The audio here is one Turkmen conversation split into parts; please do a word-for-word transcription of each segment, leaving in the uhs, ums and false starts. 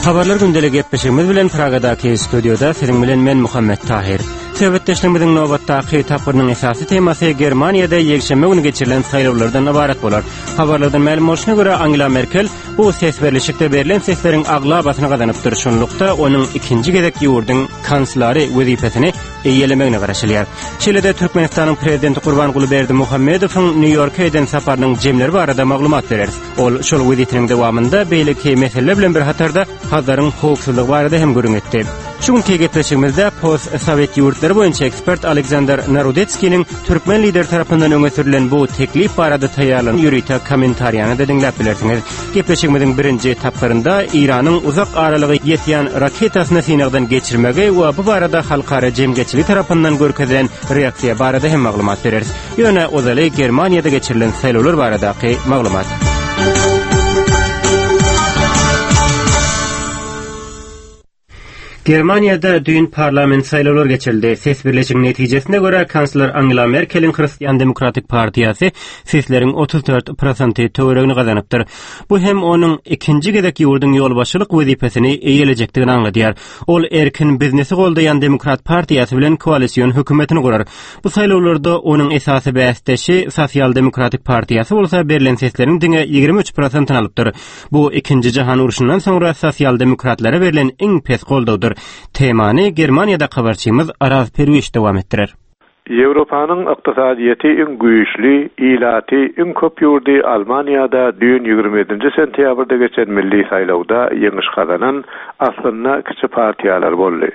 Habarlar gündəlik gepleşigimiz bilen Pragadaky studioda siziň bilen men Muhammed Tahir. Söhbetleşigimiziň nowbatdaky tapyrynyň esasy temasy Germaniýada ýekşembe güni geçirilen saýlawlardan ibaret bolar. Habarlardan ma'lum bolşuna görä Angela Merkel bu ses berleşikde berilen sesleriň aglabatyny gazanyp durşunlukda onuň ikinji gezek ýurduň kanslary wezipesini eýelemegine garaşylýar. Çilede Türkmenistanyň prezidenti Gurbanguly Berdimuhammedowyň New Yorka eden saparynyň jemleri barada maglumat berer. Ol şol wezipiniň dowamında beýleki meseleler bilen bir hatarda hazarın howpsuzlygy barada hem görüňetdi. Şuňky gepleşigimizde post-Sowet ýurtlary boýunça ekspert Aleksandr Narudetskiň türkmen lider tarapyndan öňe sürülen bu teklif barada taýýarlanan ýürüýte kommentariýany da dinläp bilersiňiz. Gepleşigimiziň birinji etaplarynda Iranyň uzak aralygy ýetýän raketasyny sinagdan geçirmegi we bu barada halkara jemgyçilik tarapyndan görkezilen reaksiýa barada hem maglumat bereriz. Ýöne ozaly Germaniýada geçirilen saýlawlar baradaky maglumat. Germaniýada düýün parlament saýlawlary geçirildi. Ses birleşiginiň netijesine görä kansler Angela Merkel'in Hristiýan Demokratik Partiýasy sesleriň otuz dört prosenty töweregini gazanypdyr. Bu hem onuň ikinji gezek ýurduň ýolbaşçylyk wezipesini eýelejekdigini aňladýar. Ol erkin biznesi goldaýan Demokrat Partiýasy bilen koalisiýon hökümetini gurar. Bu saýlawlarda onuň esasy bäsdeşi Sosial Demokratik Partiýasy bolsa berilen sesleriň diňe ýigirmi üç prosentyny alypdyr. Bu ikinji jahan uruşundan soňra sosial demokratlara berilen iň pes goldawdyr. Temany Germaniýada habarçymyz Araz Perwiş dowam etdirer. Ýewropanyň ykdysadyýety iň güýçli, ilaty, iň köp ýurdy Almaniýada düýün ýigirmi ýedinji sentýabrda geçen milli saýlawda ýeňiş gazanan aslynda kiçi partiýalar boldy.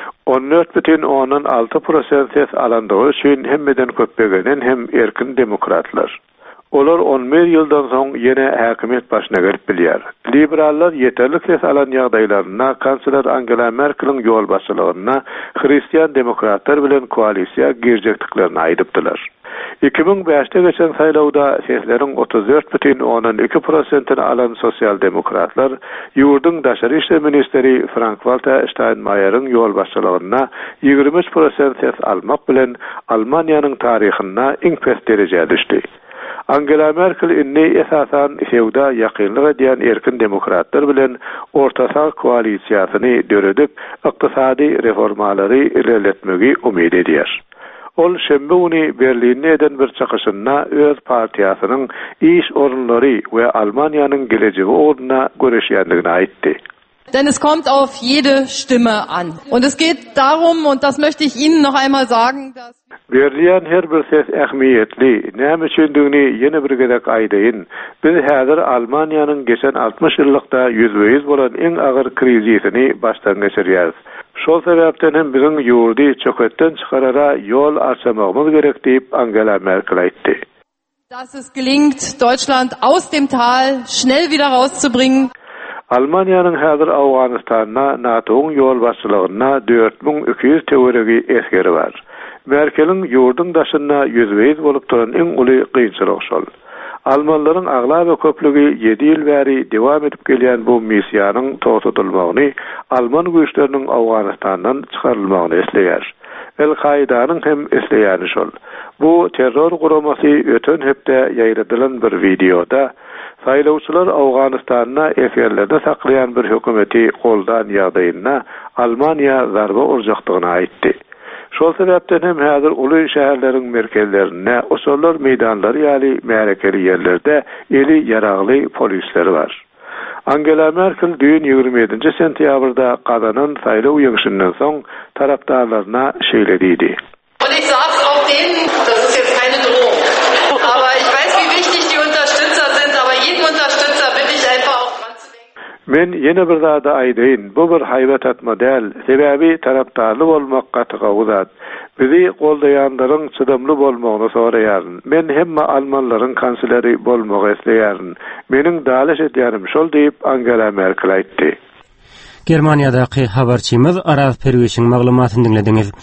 on dört бүтүn onuň alty prosent ses alandygy üçin hemmeden köpegenen hem erkin demokratlar. Olar on bir ýyldan soň ýene häkimet başyna gelip bilýär. Liberallar ýeterli ses alan ýagdaýlaryna kansler Angela Merkel'in ýol başçylygyna Hristiýan demokratlar bilen koalisiýa girjekdiklerini aýdypdylar. iki bin beşde geçen saýlawda sesleriň otuz dört бүтүn onuň iki prosentyny alan sosial demokratlar ýurduň daşary işler ministeri Frank-Walter Steinmeier'in ýol başçylygyna ýigirmi üç prosent ses almak bilen Almaniýanyň taryhynda iň pes derejede düşdi. Angela Merkel inni esasan sewda ýakynlyk edýän erkin demokratlar bilen ortaçak koalisiýasyny döredip ykdysady reformalary ilerletmegi umyt edýär. Ol şembe güni Berlinde eden bir çykyşynda öz partiýasynyň iş orunlary we Almaniýanyň gelejegi ugruna görüşýändigini aýtdy. Denn es kommt auf jede Stimme an. Und es geht darum, und das möchte ich Ihnen noch einmal sagen, dass Berlian her bir ses ähmiýetli. Näme üçindigini ýene bir gezek aýdyn. Biz häzir Almaniýanyň geçen altmış ýyllykda ýüzbeýiz bolan iň agyr krizisini başdan geçirýäris. Şol sebäpden hem biziň ýurdy çöketden çykarara ýol açmagymyz gerek diýip Angela Merkel aýtdy. Dass es gelingt, Deutschland aus dem Tal schnell wieder rauszubringen. Almaniýanyň häzir Awganystana NATO'ň ýol başçylygyna dört bin iki yüz töweregi eskeri bar. Merkel'in ýurduň daşyna ýüzbeýiz bolup turan iň uly kynçylyk şol. Almanlaryň aglaby köplügi ýedi ýyl bäri dowam edip gelýän bu missiýanyň togutulmagyny Alman güýçleriniň Awganystandan çykarylmagyny esleýär. El-Kaidanyň hem esleýäni şol. Bu terror guramasy ötön hepde ýaýradylan bir videoda saýlawçylar Awganystanyna eferlerde saklayan bir hökümeti goldan ýagdaýyna Almaniýa zarba urjakdygyny aýtdy. Şol sebäpden hem häzir uly şäherleriň merkezlerine, osollar meýdanlary ýaly märekeli ýerlerde eli ýaragly polisleri bar. Angela Merkel düýün ýigirmi ýedinji sentýabrda gazanan saýlaw ýeňişinden soň tarapdarlaryna şeýle diýdi. Und ich sage auch denen, das ist jetzt keine Drohung, aber ich weiß, wie wichtig die Unterstützer sind, aber jeden Unterstützer bitte ich einfach auch dran zu denken. Men ýene bir zada aýdyn, bu bir haýbat atma däl, sebäbi tarapdarly bolmak gatyga uzat. Bizi goldaýanlaryň çydamly bolmagyny soraýaryn. Men hemme almanlaryň kansleri bolmagy esleýäryn. Meniň dalaş edýärim şol diýip Angela Merkel aýtdy. Germaniýadaky habarçymyz Araz Perwişiň maglumatyny dinlediňiz.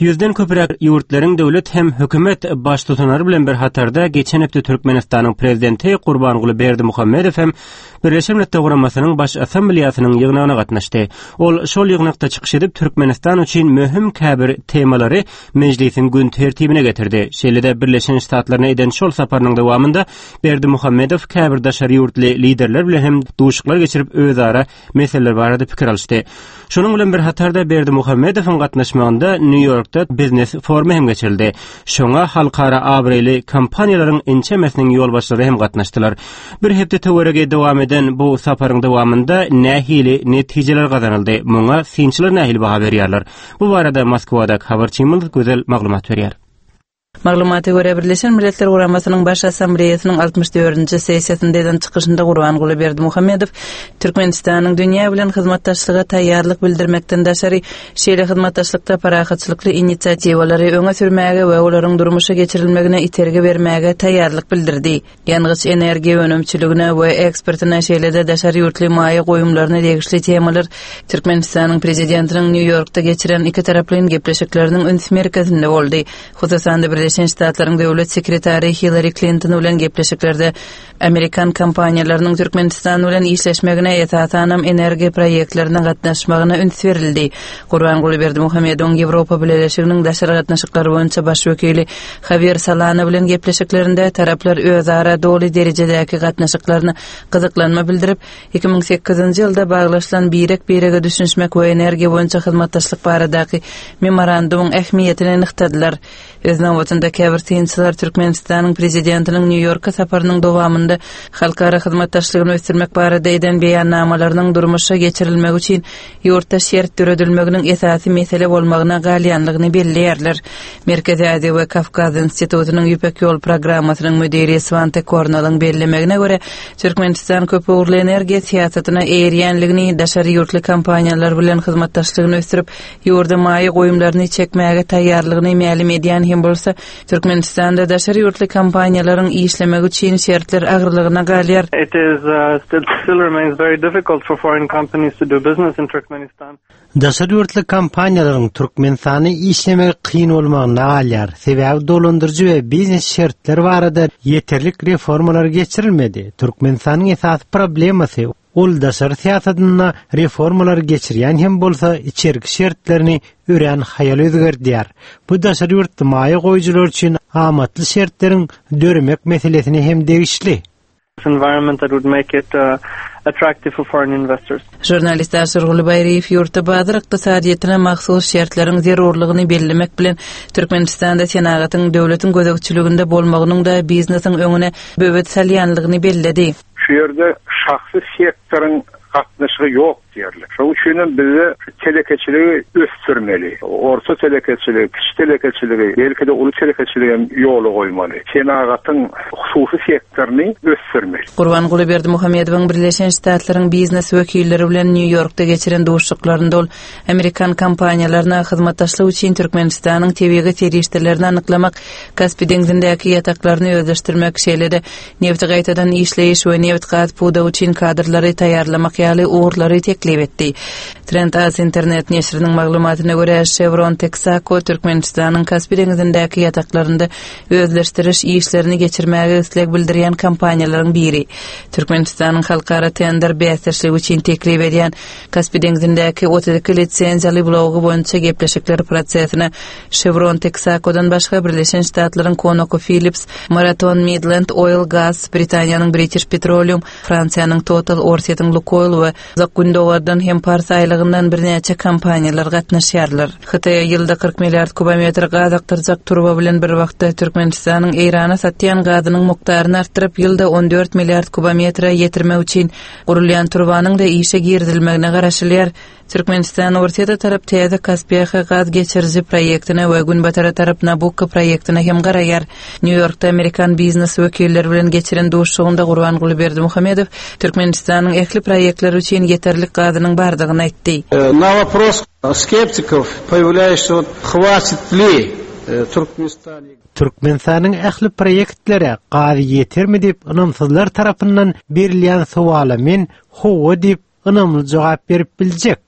Yüzden köpürek yurtlaryň döwlet hem hökümet baş tutanary bilen bir hatarda geçen hepde Türkmenistanyň prezidenti Gurbanguly Berdimuhammedow hem Birleşen Milletler Guramasynyň baş assambleýasynyň ýygnagyna gatnaşdy. Ol şol ýygnakda çykyş edip Türkmenistan üçin möhüm käbir temalary mejlisiň gün tertibine getirdi. Şeýle-de Birleşen Ştatlaryna eden şol saparynyň dowamında Berdimuhammedow käbir daşary ýurtly liderler bilen hem duşuklar geçirip özara meseleler barada pikir alşdy. Şonuň bilen bir hatarda Berdimuhammedowyň gatnaşmagynda New York'ta Business Forumy hem geçirildi. Şoňa halkara abrely kompaniýalaryň ençemesiniň ýolbaşçylary hem gatnaşdylar. Bir hepde töwerege dowam eden bu saparyň dowamında nähili netijeler gazanyldy. Muňa synçylar nähili baha berýärler. Bu barada Moskwada habarçymyz gözel maglumat berýär. Maglumaty göre Birleşen Milletler Guramasynyň baş assambleýasynyň altymyş dördünji sessiýasynda eden çykyşynda Gurbanguly Berdimuhammedow Türkmenistanyň dünýä bilen hyzmatdaşlyga taýýarlyk bildirmekden daşary şeýle hyzmatdaşlykda parahatçylykly inisiatiwalary öňe sürmäge we olaryň durmuşa geçirilmegine iterge bermäge taýýarlyk bildirdi. Ýalňyz energiýa önümçiligine we eksportyna şeýle-de daşary ýurtly maýa goýumlaryna degişli temalar Türkmenistanyň prezidentiniň New York'ta geçiren iki taraply gepleşikleriniň öňsü merkezinde boldy. Hususan Birleşen Ştatlaryň döwlet sekretary Hillary Clinton bilen gepleşiklerde Amerikan kompaniýalarynyň Türkmenistan bilen işleşmegine etatanam energiýa proýektlerine gatnaşmagyna üns berildi. Gurbanguly Berdimuhammedow Ýewropa Birleşiginiň daşary gatnaşyklary boýunça baş wekili Javier Solana bilen gepleşiklerinde taraplar özara doly derejedäki gatnaşyklaryny gyzyklanma bildirip iki ming sekizinji ýylda baglaşylan birek birege düşünmek we energiýa boýunça hyzmatdaşlyk baradaky memorandumyň ähmiýetini nyktadylar. Öznawatynda käbir synçylar Türkmenistanyň prezidentiniň New York'a saparynyň dowamında halkara hyzmatdaşlygyny ösdürmek barada eden beýannamalarynyň durmuşa geçirilmegi üçin ýurtda şert döredilmeginiň esasy mesele bolmagyna galyanlygyny belleýärler. Merkezi Aziýa we Kafkaz institutynyň Ýüpek ýol programmasynyň müdiri Svante Kornalyň bellemegine görä Türkmenistan köp uğurly energiýa siýasatyna eýerýänligini daşary ýurtly kompaniýalar bilen hyzmatdaşlygyny ösdürip ýurda maýa goýumlaryny çekmäge taýýarlygyny ma'lum edýän hem bolsa Türkmenistanda daşary ýurtly kompaniýalaryň işlemegi üçin şertler agyrlygyna galýar. It is uh, still, still remains very difficult for foreign companies to do business in Turkmenistan. Daşary ýurtly kompaniýalaryň Türkmenistany işlemegi kyn bolmagyna galýar. Sebäbi dolandyrjy we biznes şertleri barada ýeterlik reformalar geçirilmedi. Türkmenistanyň esas problemasy ol daşary siýasatyna reformalar geçirýän hem bolsa içerki şertlerini ören hayal özgerdýär. Bu daşary ýurtda maýa goýjylar üçin amatly şertleriň döremek meselesini hem degişli. Environment that would make it uh, attractive for foreign investors. Jurnalist Asir Gulbayriyev ýurtda bazar ykdysadyýetyna mahsus şertlerin zerurlygyny bellemek bilen Türkmenistanda senagatyň döwletiň gözegçiliginde bolmagynyň da biznesiň öňüne böwet salýanlygyny belledi. Şu ýerde şahsy sektoriň gatnaşygy ýok diýerler. Şoň üçin bizi telekeçiligi ösdürmeli. Orta telekeçiligi, kiçik telekeçiligi, belki de uly telekeçiligi ýoly goýmaly. Senagatyň hususy sektoryny ösdürmeli. Gurbanguly Berdimuhammedowyň Birleşen Ştatlaryň biznes wekilleri bilen New York'ta geçiren duşuklарynda ol Amerikan kompaniýalaryna hyzmatdaşlyk üçin Türkmenistanyň tebigi terişlerini anyklamak, Kaspy deňizindäki ýataklaryny özleşdirmek şeýle-de neft gaýtadan işleýiş we neft gaz puda üçin kadrlary taýýarlamak ýaly uğurlary teklip etdi. Trend Az internet neşriniň maglumatyna görä Chevron Texaco Türkmenistanyň Kaspy deňizindäki ýataklarynda özleşdiriş işlerini geçirmäge isleg bildirýän kompaniýalaryň biri. Türkmenistanyň halkara tender beýerçiligi üçin teklip edýän Kaspy deňizindäki otuz iki litsenziýaly blogy boýunça gepleşikler prosesine Chevron Texaco'dan başga Birleşen Ştatlaryň ConocoPhillips, Marathon Midland Oil Gas, Britaniýanyň British Petroleum, Fransiýanyň Total Orset'in Lukoil we Zakundowardan hem parsaýlygyndan birnäçe kompaniýalar gatnaşýarlar. Hytaýa ýylda kırk milliard kubometr gaz aktyrjak turba bilen bir wagtda Türkmenistanyň Irana satýan gazynyň mukdaryny artdyryp ýylda on dört milliard kubometr ýetirmek üçin gurulýan turbanyň da işe girdilmegine garaşylýar. Türkmenistan ortada tarap täze Kaspiyaka gaz geçirji proyektine we Günbatara tarap Nabucco proyektine hem garaýar. New York'ta Amerikan biznes wekilleri bilen geçiren duşugynda Gurbanguly Berdimuhammedow Türkmenistanyň ähli proyektleri üçin ýeterlik gazynyň bardygyny aýtdy. На вопрос скептиков, появляющийся хватит ли Türkmenistanyň Türkmenistanyň ähli proyektleri gazy ýetermi dip ynamsızlar tarapyndan berilýän suwala men howa dip ynamly jogap berip biljek.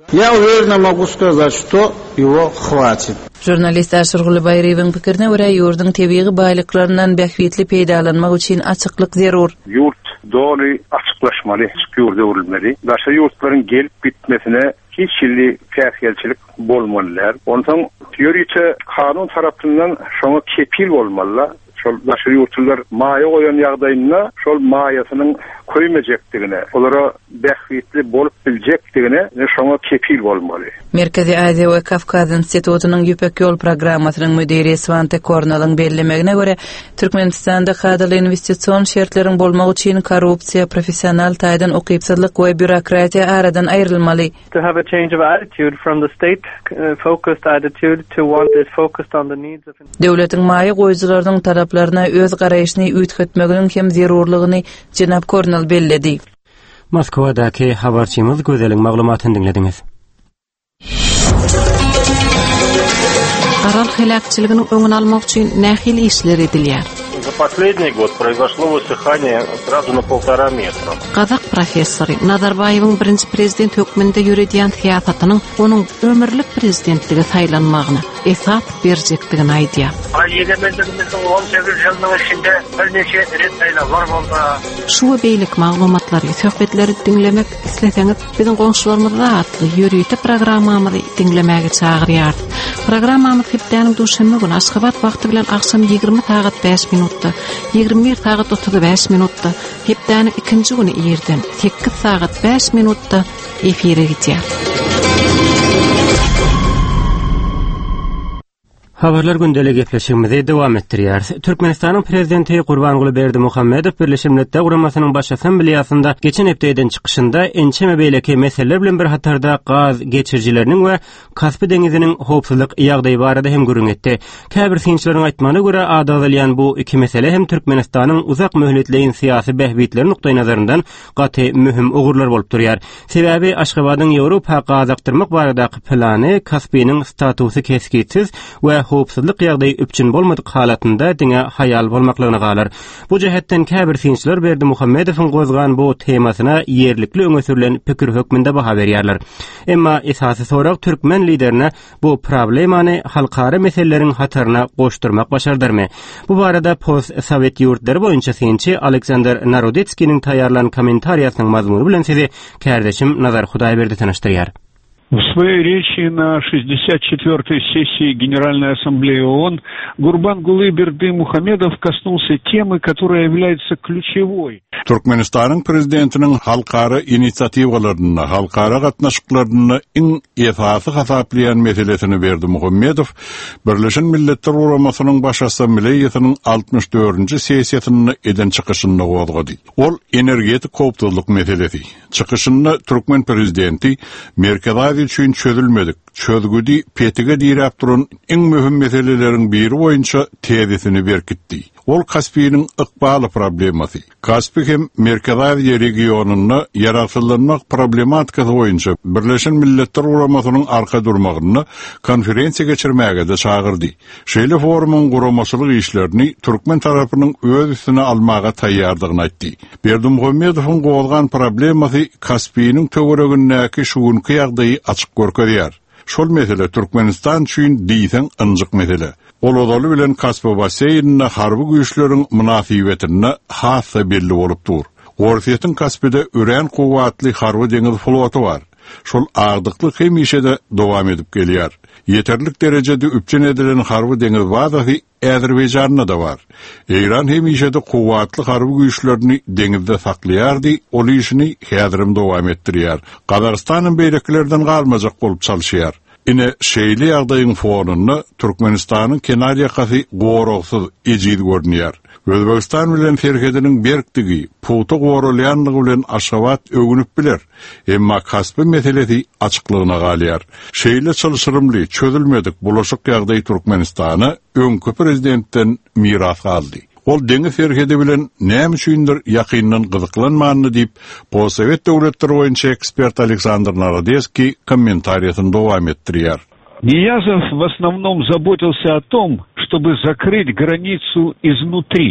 Я уверенно могу сказать, что его хватит. Jurnalist Aşır Gulbayryň pikirine görä ýurdun tebiği baýlyklaryndan bähwitli peýdalanmak üçin açyklyk zerur. Yurt dolu açıklaşmalı, yurda urilmeli. Başka yurtların gelip bitmesine hiç illi fähiyelçilik bolmalylar. Ondan teoriýe kanun tarapyndan şoňa kepil bolmalylar. Şol başka yurtlar maýa goýan ýagdaýynda şol maýasynyň koýmajekdigine, olara bähwitli bolup biljekdigine şoňa kepil bolmaly. Merkezi Aziýa we Kafkaz institutynyň Ýüpek ýol programmasynyň müdiri Svante Kornalyň bellemegine görä, Türkmenistanda hadaly investisiýon şertleriň bolmagy üçin korrupsiýa, professional taýdan okypsızlyk we bürokratiýa aradan aýrylmaly. To have a change of attitude from the state uh, focused attitude to one that is focused on the needs of Döwletiň maýa goýjylarynyň talaplaryna öz garaýyşyny üýtgetmeginiň hem zerurlygyny Jenap Kornal belledi. Moskwadaky habarçymyz gözeliň maglumatyny dinlediňiz. Aral hilakçylygynyň öňüni almak üçin nähil işler edilýär. За последний год произошло высыхание сразу на полтора метра. Kazak professori Nazarbayewiň birinji prezident hökmünde ýürüdýän siýasatynyň onuň ömürlük prezidentligi saýlanmagyna esas berjekdigini aýdýar. Egemenligimizin on sekiz ýylynyň içinde bir neçe ret saýlanlar boldy. Şu beýlik maglumatlary, söhbetleri dinlemek isleseňiz, biziň goňşularymyzda atly ýürüýte programmamyzy dinlemäge çagyrýar. Programmamyz hepdeniň duşanma günü Aşgabat wagty bilen akşam ýygrimi saat beş minutda, ýygrimi bir saat otuz beş minutda, hepdeniň ikinji güni ýerden sekiz saat beş minutda efire gidýär. Habarlar gündeli gepleşigimizi dowam etdirýär. Türkmenistanyň prezidenti Gurbanguly Berdimuhammedow Birleşik Milletler Guramasynyň baş assambleýasynda geçen hepdeýden çykyşynda ençeme beýleki meseleler bilen bir hatarda gaz geçirjileriniň we Kaspy deňiziniň howpsuzlyk ýagdaýy barada hem görüň etdi. Käbir synçylaryň aýtmagyna görä adalylyan bu iki mesele hem Türkmenistanyň uzak möhletleýin syýasy behbitleri nukdaý nazaryndan gaty mühim ugurlar bolup durýar. Sebäbi Aşgabatyň Ýewropa gazaktyrmak baradaky plany Kaspynyň statusy keskitsiz we howpsuzlyk ýagdaýy üpçün bolmadyk halatynda diňe hayal bolmaklygyna galar. Bu jähetden käbir synçylar Berdimuhammedowyň gozgan bu temasyna ýerlikli öňe sürülen pikir hökmünde baha berýärler. Emma esasy sorak türkmen liderine bu problemany halkara meseleleriň hataryna goşdurmak başardyrmy? Bu barada post Sowet ýurtlary boýunça synçy Aleksandr Narodetskiň taýýarlanan kommentariýasynyň mazmuny bilen sizi kärdeşim Nazar Hudaýberdi tanyşdyrýar. В своей речи на шестьдесят четвёртой сессии Генеральной Ассамблеи ООН Гурбангулы Бердимухамедов коснулся темы, которая является ключевой. Türkmenistanın prezidentinin halkara inisiativalaryny, halkara gatnaşyklaryny iň esasy hasaplayan meselesini Berdimuhamedov Birleşen Milletler Guramasynyň baş assambleýasynyň altymyş dördünji sessiýasyny eden çykyşynda gozgady. Ol energetik howpsuzlyk meselesi. Çykyşynda Türkmen prezidenti Merkezi üçin çözülmedik, çözgüdi petige diýip duran iň mühim meseleleriň biri boýunça tezisini berkitdi. Ol Kaspynyň ykbaly problemasy. Kaspy hem Merkezi regionuny ýaratylmak problematikasy boýunça Birleşen Milletler Guramasynyň arka durmagyny konferensiýa geçirmäge de çagyrdy. Şeýle forumyň guramaçylyk işlerini Türkmen tarapynyň öz üstüne almaga taýýardygyny aýtdy. Berdimuhammedowyň gowalgan problemasy Kaspynyň töweregindäki şugunky ýagdaýy açyk görkezýär. Şol mesele Türkmenistan üçin diýsen ynjyk mesele. Ol odaly bilen Kaspy baseýinine harby güýçleriň münasibetine hassa belli bolup dur. Orsiýetin Kaspyda ören kuwatly harby deňiz floty bar. Şol agdykly hemişe-de dowam edip gelýär. Yeterlik derejede üpçün edilen harby deňiz bazasy Azerbaýjanda da bar. Eýran hemişe-de kuwatly harby güýçlerini deňizde saklaýardy, ol işini häzirim dowam etdirýär. Gazagystanyň beýleklerden galmajak bolup çalyşýar. Ine şeýle ýagdaýyň fonuny Türkmenistanyň kenar ýakasy gorogsyz ejid görnýär. Özbegistan bilen serkediniň berkdigi, puty gorolýanlygy bilen Aşgabat öňünüp biler. Emma Kaspy meselesi açyklygyna galýar. Şeýle çalyşyrymly, çözülmedik bulaşyk ýagdaýy Türkmenistany öňkü prezidentden miras aldy. Ol deňiz serkedi bilen näme üçindir ýakyndan gyzyklanmanyny diýip, Possovet döwletleri boýunça ekspert Aleksandr Narodetski kommentariýasyny dowam etdirýär. Ниязов в основном заботился о том, чтобы закрыть границу изнутри.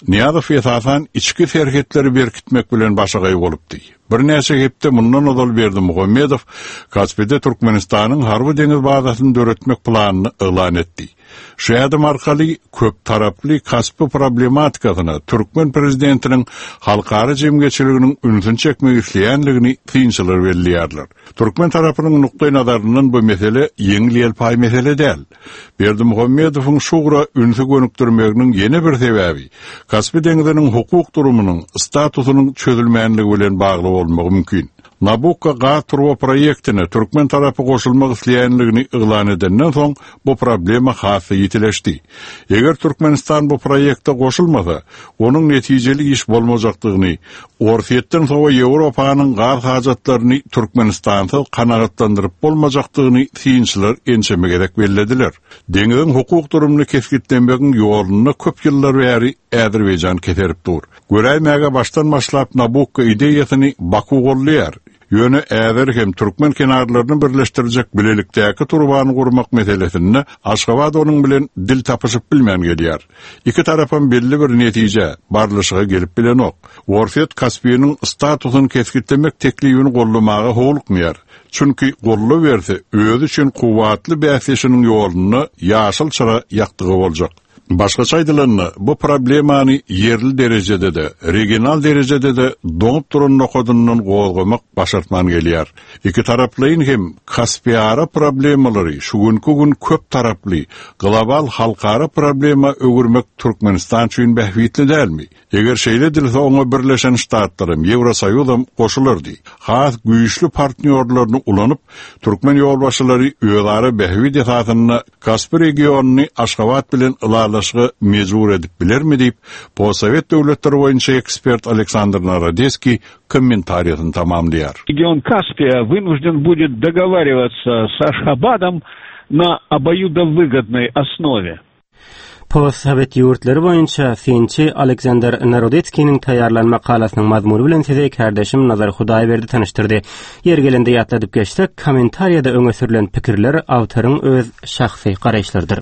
Niyazov esasan içki serhetleri berkitmek bilen başagay bolupdy. Bir näçe hepde mundan odal berdi Muhammedov Kaspiyada Türkmenistanyň harby deniz bazasyny döretmek planyny elan etdi. Şu adam arkaly köp taraply Kaspy problematikasyna Türkmen prezidentiniň halkara jemgyçiliginiň ünsün çekmek isleýänligini kynçylar belliýärler. Türkmen tarapynyň nukday nazaryndan bu mesele ýeňil pay mesele däl. Berdi Muhammedowyň şugra ünsü gönükdirmeginiň ýene bir sebäbi Kaspy deniziniň hukuk durumynyň statusynyň çözülmänligi bilen bagly bolmagy mümkin. Nabucco gaz turbo proyektine Türkmen tarapy goşulmak isleýänligini elan edenden soň bu problema hasy ýetileşdi. Eger Türkmenistan bu proyekte goşulmasa, onuň netijeli iş bolmajakdygyny, Orfiýetden soň Ýewropanyň gaz hajatlaryny Türkmenistan'a kanagatlandyryp bolmajakdygyny synçylar ençeme gerek bellediler. Deniziň hukuk durumyny keskitlenmegiň ýoluny köp ýyllar bäri Äzerbeýjan keserip dur. Göräýmäge baştan başlap Nabucco ideýasyny Baku gollaýar. Yönü äzer hem Türkmen kenarlaryny birleşdirjek bilelikdäki turbany gurmak meselesini Aşgabat onuň bilen dil tapyşyp bilmän gelýär. İki tarapyn belli bir netije barlyşyga gelip bilen ok. Orfiýet Kaspiýanyň statusyny keskitlemek teklibini gollamagy howlukmaýar. Çünki gollu berse özü üçin kuwatly bäsleşiniň ýoluny ýaşyl çyra ýakdygy boljak. Başka aýdylanyna, bu problemany yerli derejede de, regional derejede de doňup duran nokodundan gowgamak başartman gelýär. İki taraplyň hem Kaspiýara problemalary şu günkü gün köp taraply, global halkara problema ögürmek Türkmenistan üçin behwitli dälmi? Eger şeýle dilse oňa Birleşen Ştatlarym, Ýewrosoýuzam goşulardy. Has güýçlü partnerlaryny ulanyp, Türkmen ýolbaşçylary öýlary behwit esasyna Kaspy regionuny Aşgabat bilen ılalaşygy mejbur edip bilermi diýip, Possovet döwletleri boýunça ekspert Aleksandr Narodeski комментариясын tamamlaýar. Регион Каспия вынужден будет договариваться с Ашхабадом на обоюдовыгодной основе. Possovet ýurtlary boýunça Finçi Aleksandr Narodetskiň taýýarlan makalasynyň mazmuny bilen size kardeşim Nazar Hudaýberdi tanıştyrdy. Ýergelende ýatladyp geçsek, kommentariýada öňe sürülen pikirler awtoryň öz şahsy garaýşlarydyr.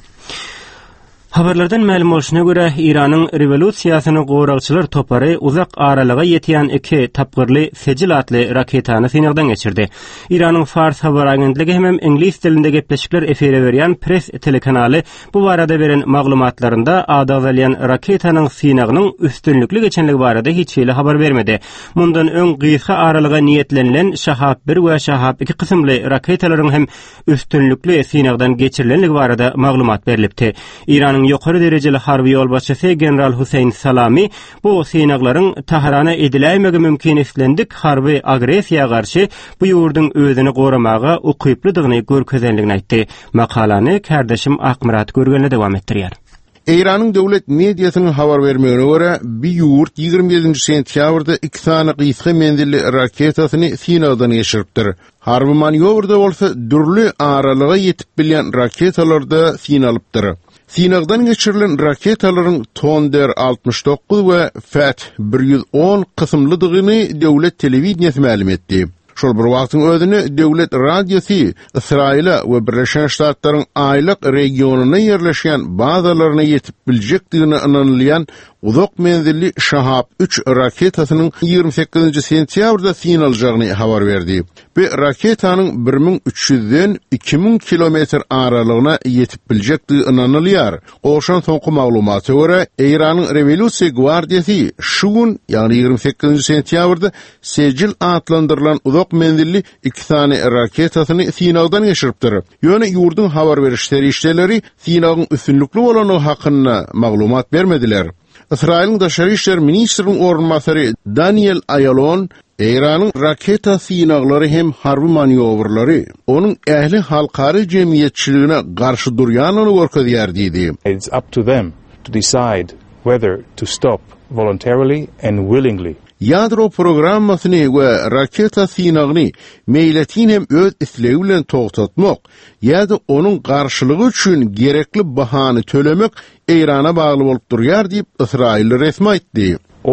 Habarlardan ma'lum bolşuna görä, Iranyň revolýusiýasyny gowrakçylar topary uzak aralyga ýetýän iki tapgyrly Sejil atly raketany synagdan geçirdi. Iranyň Fars habar agentligi hem ingliz dilinde gepleşikler efere berýän Press telekanaly bu barada beren maglumatlarynda adawalyan raketanyň synagynyň üstünlükli geçenligi barada hiç şeýle habar bermedi. Mundan öň gysga aralyga niýetlenilen Şahap bir we Şahap iki kysymly raketalaryň hem üstünlükli synagdan geçirilenligi barada maglumat berilipdi. Iranyň ýokary derejeli harby ýolbaşçysy general Huseyn Salami bu synaglaryň Tahrana ediläýmegi mümkin islendik harby agresiýa garşy bu ýurduň özüni goramaga ukyplydygyny görkezenligini aýtdy. Makalany kardeşim Akmurat görgenle dowam etdirýär. Iranyň döwlet mediasynyň habar bermegine görä, bir ýurt ýygrimi ýedinji sentýabrda iki tane gysga menzilli raketasyny synagdan geçiripdir. Harby manewrda bolsa dürli aralyga ýetip bilýän raketalarda synalypdyr. Synagdan geçirilen raketalaryň Tonder altmış dokuz we Fat bir yüz on kysymlydygyny döwlet telewizionyasy ma'lum etdi. Şol bir wagtyň özüni döwlet radiosy Israila we Birleşen Ştatlaryň aýlyk regionuna ýerleşýän bazalaryna ýetip biljekdigini ananylýan uzak menzilli Şahap üç raketasynyň ýygrimi sekizinji sentýabrda synaljagyny habar berdi. Bu raketanyň bir ming üç yüzden iki ming kilometr aralygyna ýetip biljekdigi ananylýar. Oşan soňky maglumaty görä, Iranyň Revolýusiýa Gwardiýasy şu gün, ýagny ýygrimi sekizinji sentýabrda Sejil adlandyrylan uzak menzilli iki tane raketasyny synagdan geçiripdir. Ýöne ýurdun habar berişleri işleri synagyň üstünlükli bolany hakynda maglumat bermediler. İsrail'in Daşary işler ministriniň ornmasary Daniel Ayalon, Iranyň raketa synaglary hem harby manewrlary onuň ähli halkary jemgyýetçiligine garşy durýanyny görkezýär diýdi. It's up to them to decide whether to stop voluntarily and willingly. Yadro programmasyny we raketa synagyny meýletin hem öz islegi bilen togtatmak ýa-da onuň garşylygy üçin gerekli bahany tölemek Irana bagly bolup durýar diýip İsrail resmi aýtdy. Or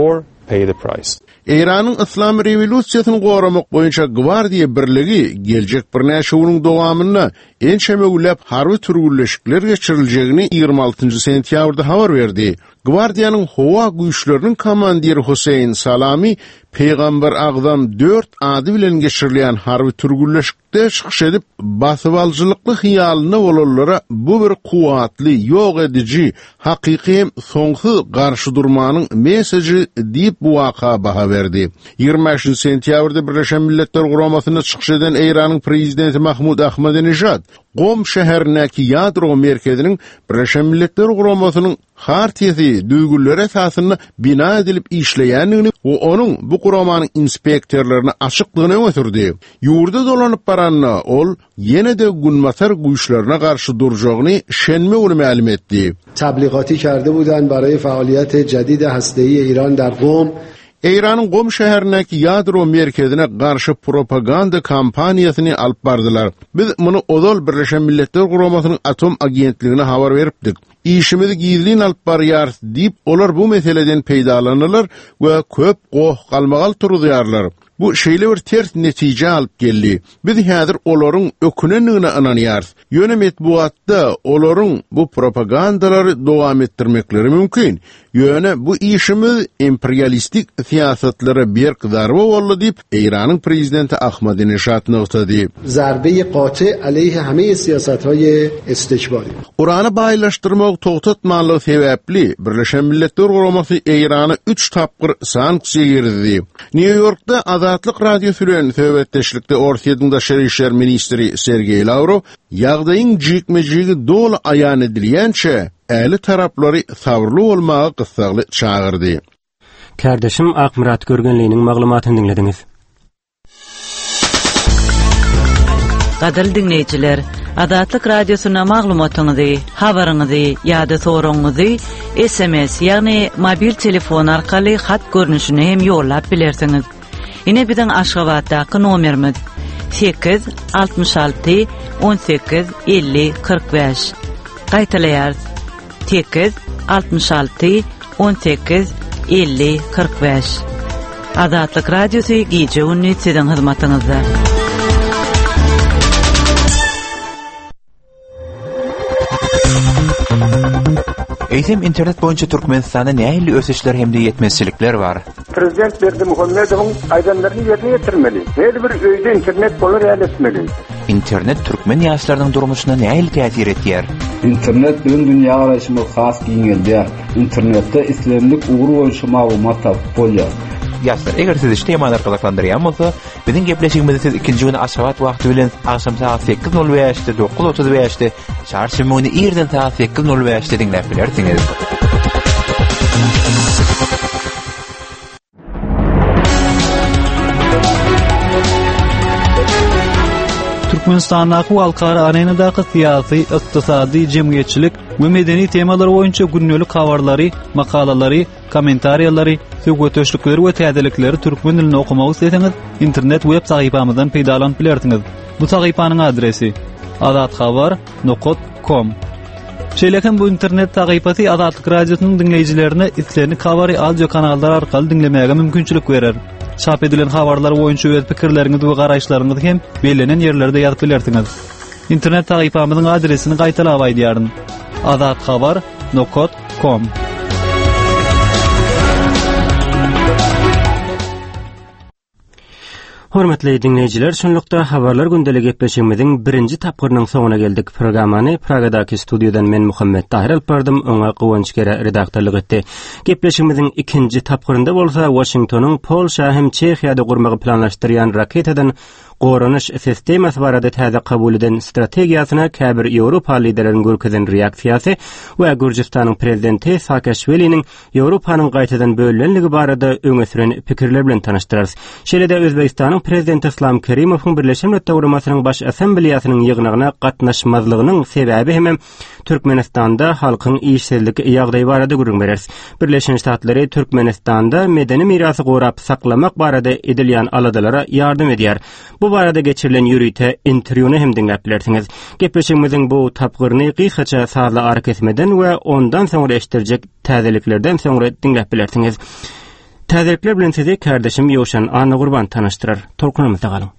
pay the price. İran'ın İslam revolüsiýasyny goramak boýunça Gwardiýa birligi geljek bir näçe ýylyň dowamynda enşemegulep harby türgülleşikler geçiriljegini ýygrima altynjy sentýabrda habar berdi. Gwardiýanyň howa güýçleriniň komandiri Huseyn Salami Peýgamber Agdam dört ady bilen geçirilýän harby türgülleşikde çykyş edip basyp aljylykly hyýalyna bolanlara bu bir kuwatly, ýok edici, hakyky soňsuz garşy durmanyň meseji diýip bu waka baha berdi. ýygrima beşinji sentýabrda Birleşen Milletler Guramasyna çykyş eden Eýranyň prezidenti Mahmud Ahmadinejad Qom şäherindäki ýadro merkeziniň Birleşen Milletler Guramasynyň hartiýasy düýgüller esasynda bina edilip işleýändigini we onuň bu guramanyň inspektorlaryna açyklygyny öňe ýurda dolanyp baranna ol ýene de günmasar güýçlerine garşy durjagyny şenme ulu ma'lum etdi. Tabliğatı kardı budan baraye faaliyet jadid hastei İran dar Qom. Eýranyň Qom şäherindäki ýadro merkezine garşy propaganda kampaniýasyny alyp bardylar. Biz muny Odol Birleşen Milletler Guramasynyň atom agentligine habar beripdik. İşimizi gizlin alyp barýar diýip olar bu meseleden peýdalanýarlar we köp goh galmagal turýarlar. Bu şeýle bir ters netije alyp geldi. Biz häzir olaryň ökünenligine inanýar. Ýöne metbuatda olaryň bu propagandalary dowam etdirmekleri mümkin. Ýöne bu işimiz imperialistik siýasatlary bir darba boldy diýip Eýranyň prezidenti Ahmadinejad noktadı. Zarbe-i qati aleyhe heme siyasathay istikbari. Urany baýlaşdyrmak togtatmanlygy sebäpli Birleşen Milletler Guramasy Eýrany üç tapgyr sanksiýa girdi. New Yorkda Azatlyk radiosu bilen söhbetdeşlikde Orta Daşary işler ministri Sergey Lavrov ýagdaýyň jikmejigi dolu aýan edilýänçe äli taraplary sabrly bolmagy gysgaly çağırdy. Kardeşim Akmurat Görgenliğinin maglumatyny dinlediňiz. Gadal dinleyijiler, Azatlyk radiosyna maglumatyňyzy, habaryňyzy ýa-da soragyňyzy S M S ýagny mobil telefon arkaly hat görnüşine hem ýollap bilersiňiz. Ine biziň Aşgabatdaky nomerimiz sekiz altmış alty on sekiz elli kırk beş. Gaýtalaýar sekiz altmış alty on sekiz elli kırk beş. Azatlyk radiosu gije ünni siziň hyzmatyňyzda. Eýsem internet boýunça Türkmenistanda nähili ösüşler hemde ýetmezçilikler bar. Prezident Berdimuhammedowyň aýdanlaryny ýerine ýetirmeli. Her bir öýde internet bolar ýaletmeli. İnternet türkmen ýaşlarynyň durmuşyna nähili täsir etýär? İnternet bilen dünýä garaşymy has giňeldi. İnternetde islemlik ugur boýunça maglumat tapyp bolýar. Ýaşlar, eger siz işte ýamalar gylaklandyrýan bolsa, biziň gepleşigimizi siz ikinji güni Aşgabat wagty bilen akşam saat sekiz nol beşde dokuz otuz beşde çarşymyny ýerden saat sekiz nol beşde dinläp bilersiňiz. Türkmenistandaky halkara arenadaky syýasy, ykdysady, jemgyýetçilik we medeni temalar boýunça günnelik habarlary, makalalary, kommentariýalary, söhbetdeşlikleri we täzelikleri türkmen dilinde okumak isteseňiz, internet web sahypamyzdan peýdalanyp bilersiňiz. Bu sahypanyň adresi azathabar nokta com. Şeýlekem bu internet sahypasy Azatlyk radiosynyň dinleýijilerine islerini habary audio kanallar arkaly dinlemäge mümkinçilik berer. Çap edilen habarlar boýunça öz pikirleriňizi we garaşlaryňyzy hem belenen ýerlerde ýazyp bilersiňiz. İnternet sahypamyzyň adresini gaýtalap aýdýaryn. azathabar nokta com. Hormatly dinleýijiler, şonlukda habarlar gündelik gepleşigimiziň birinji tapgyrynyň soňuna geldik. Programmany Pragadaky studiodan men Muhammed Tahir alyp bardym, oňa gowunç kere redaktorlyk etdi. Gepleşigimiziň ikinji tapgyrynda bolsa Washingtonyň Polşa hem Çehiýada gurmagy planlaşdyrýan raketadan goranyş sistemasy barada täze kabul eden strategiýasyna käbir Ýewropa liderleriň görkezen reaksiýasy we Gürjistanyň prezidenti Saakashviliniň Ýewropanyň gaýtadan bölünlenligi barada öňe süren pikirler bilen tanyşdyrarys. Şeýle-de Özbegistanyň prezidenti Islam Kerimowyň Birleşen Milletler Guramasynyň baş assambleýasynyň ýygnagyna gatnaşmazlygynyň sebäbi hem Türkmenistanda halkyň işsizlik ýagdaýy barada gürrüň berers. Birleşen Ştatlary Türkmenistanda medeni mirasy gorap saklamak barada edilýän aladalara ýardym edýär. Bu barada geçirilen ýürüýte interwýuny hem dinläp bilersiňiz. Gepleşigimiziň bu tapgyryny gysgaça sazla arka etmeden we ondan soňra eşdirjek täzeliklerden soňra dinläp bilersiňiz. Täzelikler bilen sizi kardeşim Ýowşan Ana Gurban tanıştyrar. Tolkunymyzda galyň.